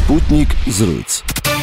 Sputnik զրույց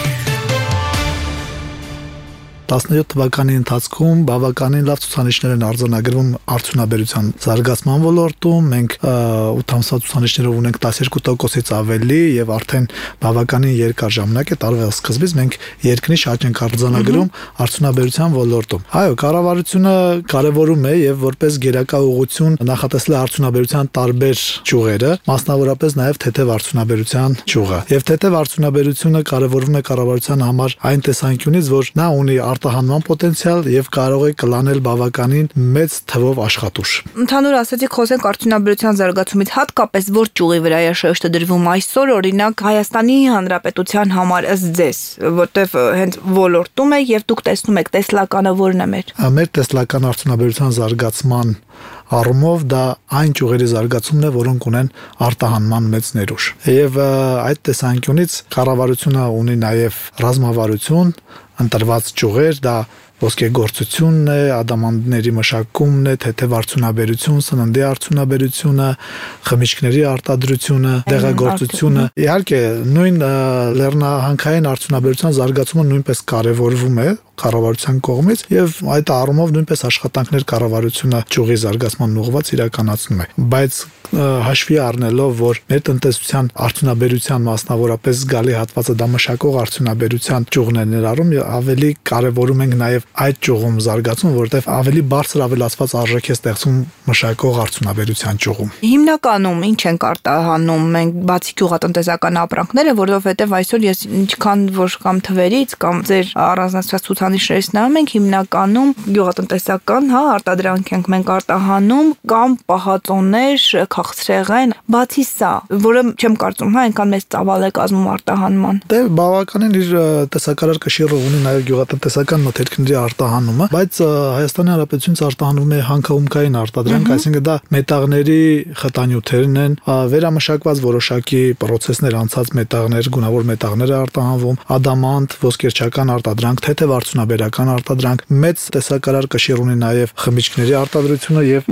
17 թվականի ընթացքում բավականին լավ ցուցանիշներ են արձանագրվում արդյունաբերության զարգացման ոլորտում։ Մենք 8 ամսվա ցուցանիշներով ունենք 12%-ից ավելի եւ արդեն բավականին երկար ժամանակ է տարվա սկզբից մենք երկնիշ աճ ենք արձանագրում արդյունաբերության ոլորտում։ Այո, կառավարությունը կարևորում է եւ որպես գերակա ուղղություն նախատեսել է արդյունաբերության տարբեր ճյուղերը, մասնավորապես նաեւ թեթև արդյունաբերության ճյուղը։ Եվ թեթև արդյունաբերությունը կարևորվում է կառավարության համար այն տեսանկյունից, որ նա ունի արտահանման պոտենցիալ եւ կարող է կլանել բավականին մեծ թվով աշխատուժ։ Ընդհանուր ասացիք, խոսենք արդյունաբերության զարգացումից, հատկապես որ ճյուղի վրա է շեշտը դրվում այսօր, օրինակ Հայաստանի Հանրապետության համար ըստ ձեզ, որտեվ հենց ոլորտում է եւ դուք տեսնում եք տեսլականը որն է մեր։ Մեր տեսլական արդյունաբերության զարգացման առումով դա այն ճյուղերի զարգացումն է, որոնք ունեն արտահանման մեծ ներուժ։ Եվ այդ տեսանկյունից կառավարությունը ունի նաև ռազմավարություն, ընտրված ճյուղեր, դա ոսկեգործությունն է, ադամանդների մշակումն է, թեթև արդյունաբերություն, սննդի արդյունաբերությունը, խմիչքների արտադրությունը, դեղագործությունը։ Իհարկե, նույն լեռնահանքային արդյունաբերության զարգացումը նույնպես կարևորվում է կառավարության կողմից եւ այդ առումով նույնպես աշխատանքներ կառավարությունը ճյուղի զարգացման ուղղված իրականացնում է։ Բայց հաշվի առնելով, որ մեր տնտեսության արդյունաբերության մասնավորապես զգալի հատվածը դա մշակող արդյունաբերության ճյուղն է ներառում, ավելի կարևորում ենք նաեւ այդ ճյուղում զարգացում, որովհետեւ ավելի բարձր ավելացված արժեք է ստեղծում մշակող արդյունաբերության ճյուղում։ Հիմնականում ինչ են արտահանում մենք բացի գյուղատնտեսական ապրանքները, որովհետեւ այսօր ես ինչքան որ կամ թվերից կամ ձեր առանձնացված ցուցանիշներից նայում ենք, հիմնականում գյուղատնտեսական, արտադրանք ենք մենք արտահանում կամ պահածոներ, քաղցրեղեն, բացի սա, որը չեմ կարծում, այնքան մեծ ծավալ է կազմում արտահանման։ Դե բավականին իր տեսակարար կշիռը ունի նաև գյուղատնտեսական մթերքների արտահանումը, բայց Հայաստանի Հանրապետությունից արտահանվում է հանքահումքային արտադրանք, այսինքն դա մետաղների խտանյութերն են, վերամշակված որոշակի պրոցեսներ անցած մետաղներ, գունավոր մետաղներ է արտահանվում, ադամանտ, ոսկերչական արտադրանք, թեթև արդյունաբերական արտադրանք, մեծ տեսակարար կշիռ ունի նաև խմիչքների արտադրությունը եւ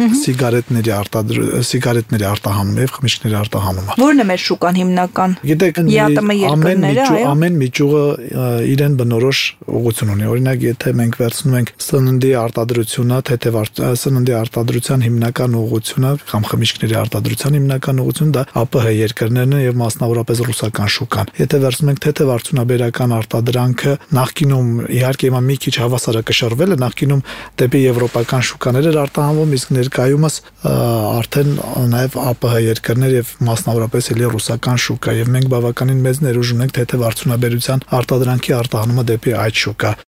սիգարետների արտահանումը եւ խմիչքների արտահանումը։ Որն է մեր շուկան հիմնական։ Գիտեք, ամեն մի ճյուղը իրեն բնորոշ ուղղություն ունի։ Օրինակ, եթե մենք վերցնում ենք սննդի արտադրությունը, թեթև սննդի արտադրության հիմնական ուղղությունը կամ խմիչքների արտադրության հիմնական ուղղությունը դա ԱՊՀ երկրներն են եւ մասնավորապես ռուսական շուկան։ Եթե վերցնում ենք թեթև արդյունաբերական արտադրանքը, նախկինում իհարկե հիմա մի քիչ հավասարակշռվել է, նախկինում դեպի եվրոպական շուկաներ էր արտահանվում, իսկ ներկայումս արդեն նաև ԱՊՀ երկրներ եւ մասնավորապես էլի ռուսական շուկա եւ մենք բավականին մեծ ներուժ ունենք թեթև արդյունաբերության արտադրանքի արտահանումը դեպի այդ շուկա։